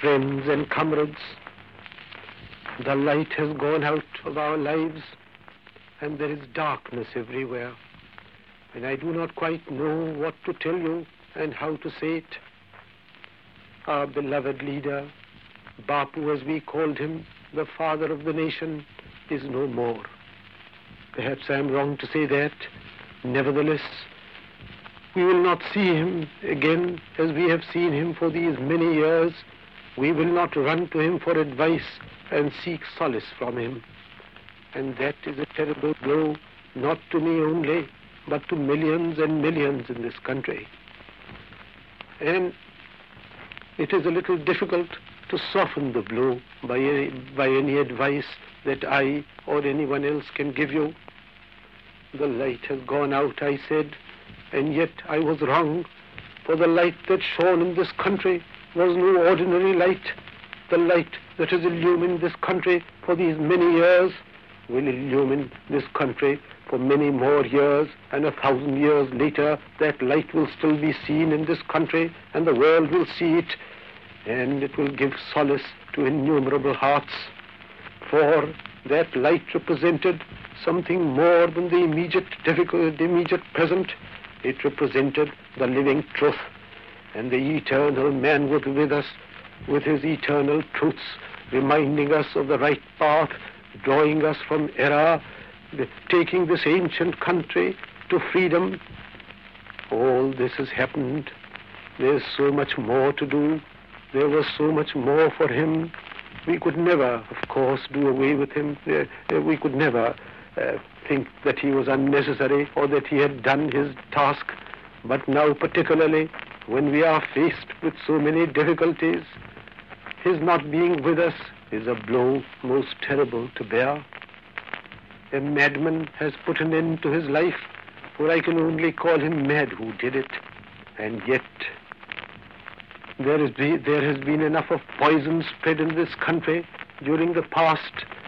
friends and comrades, the light has gone out of our lives and there is darkness everywhere. And I do not quite know what to tell you and how to say it. Our beloved leader, Bapu as we called him, the father of the nation, is no more. Perhaps I am wrong to say that. Nevertheless, we will not see him again as we have seen him for these many years. We will not run to him for advice and seek solace from him. And that is a terrible blow, not to me only, but to millions and millions in this country. And it is a little difficult to soften the blow by any advice that I or anyone else can give you. The light has gone out, I said, and yet I was wrong, for the light that shone in this country was no ordinary light. The light that has illumined this country for these many years will illumine this country for many more years, and 1,000 years later that light will still be seen in this country, and the world will see it, and it will give solace to innumerable hearts. For that light represented something more than the immediate present. It represented the living truth, and the eternal man was with us with his eternal truths, reminding us of the right path, drawing us from error, taking this ancient country to freedom. All this has happened. There's so much more to do. There was so much more for him. We could never, of course, do away with him. We could never think that he was unnecessary or that he had done his task. But now, particularly, when we are faced with so many difficulties, his not being with us is a blow most terrible to bear. A madman has put an end to his life, for I can only call him mad who did it. And yet there has been enough of poison spread in this country during the past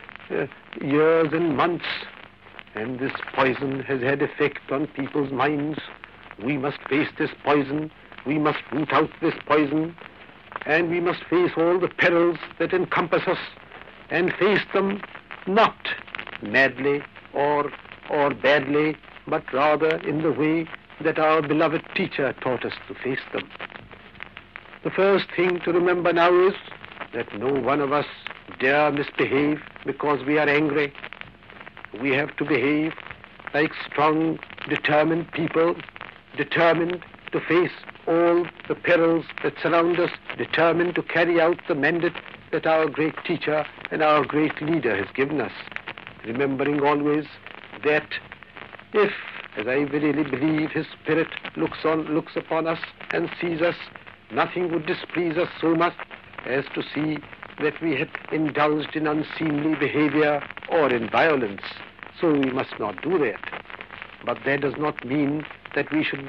years and months, and this poison has had effect on people's minds. We must face this poison, we must root out this poison, and we must face all the perils that encompass us, and face them not madly or badly, but rather in the way that our beloved teacher taught us to face them. The first thing to remember now is that no one of us dare misbehave because we are angry. We have to behave like strong, determined people, determined to face all the perils that surround us, determined to carry out the mandate that our great teacher and our great leader has given us. Remembering always that if, as I really believe, his spirit looks upon us and sees us, nothing would displease us so much as to see that we had indulged in unseemly behavior or in violence. So we must not do that. But that does not mean that we should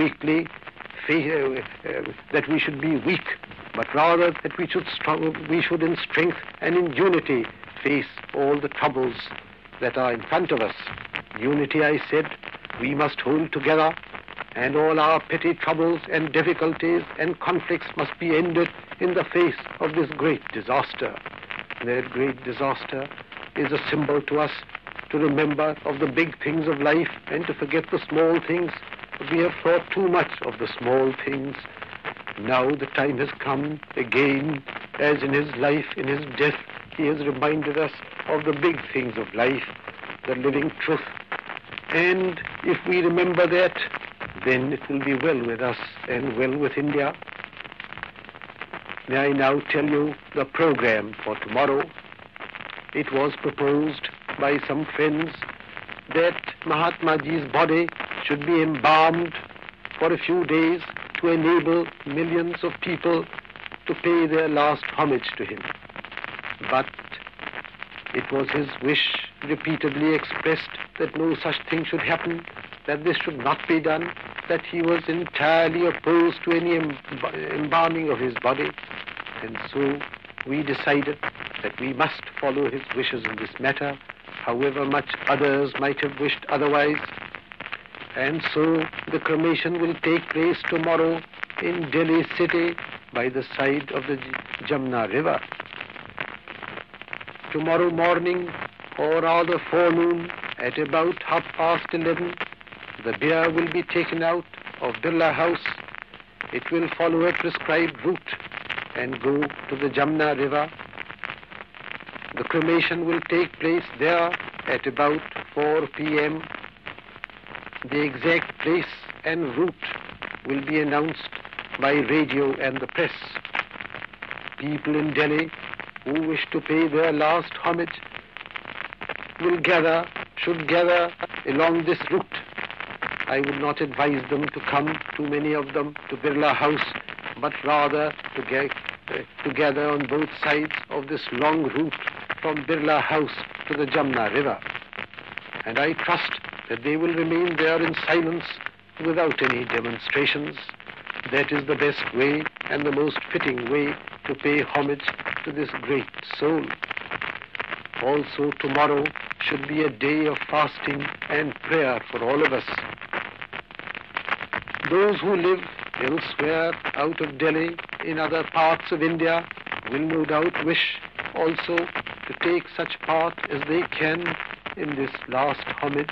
that we should be weak, but rather that we should in strength and in unity face all the troubles that are in front of us. Unity, I said, we must hold together, and all our petty troubles and difficulties and conflicts must be ended in the face of this great disaster. That great disaster is a symbol to us to remember of the big things of life and to forget the small things. We have thought too much of the small things. Now the time has come again, as in his life, in his death, he has reminded us of the big things of life, the living truth. And if we remember that, then it will be well with us and well with India. May I now tell you the program for tomorrow? It was proposed by some friends that Mahatma Ji's body should be embalmed for a few days to enable millions of people to pay their last homage to him. But it was his wish, repeatedly expressed, that no such thing should happen, that this should not be done, that he was entirely opposed to any embalming of his body. And so we decided that we must follow his wishes in this matter, however much others might have wished otherwise. And so the cremation will take place tomorrow in Delhi city by the side of the Jamna River. Tomorrow morning, or rather forenoon, at about 11:30, the beer will be taken out of Birla House. It will follow a prescribed route and go to the Jamna River. The cremation will take place there at about 4 p.m. The exact place and route will be announced by radio and the press. People in Delhi who wish to pay their last homage should gather along this route. I would not advise them to come, too many of them, to Birla House, but rather to gather on both sides of this long route from Birla House to the Jamna River. And I trust that they will remain there in silence without any demonstrations. That is the best way and the most fitting way to pay homage to this great soul. Also, tomorrow should be a day of fasting and prayer for all of us. Those who live elsewhere out of Delhi, in other parts of India, will no doubt wish also to take such part as they can in this last homage.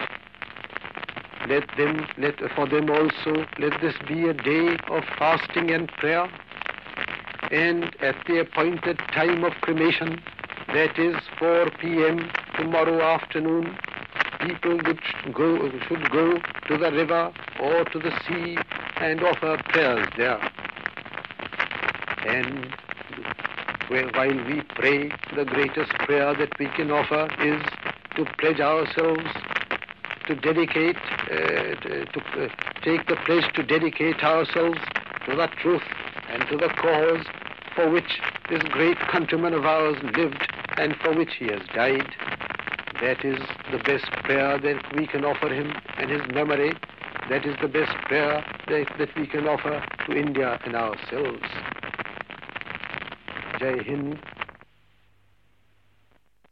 For them also, let this be a day of fasting and prayer. And at the appointed time of cremation, that is 4 p.m. tomorrow afternoon, people should go to the river or to the sea and offer prayers there. And while we pray, the greatest prayer that we can offer is to pledge ourselves to dedicate, take the pledge to dedicate ourselves to the truth and to the cause for which this great countryman of ours lived and for which he has died. That is the best prayer that we can offer him and his memory. That is the best prayer that we can offer to India and ourselves. Jai Hind.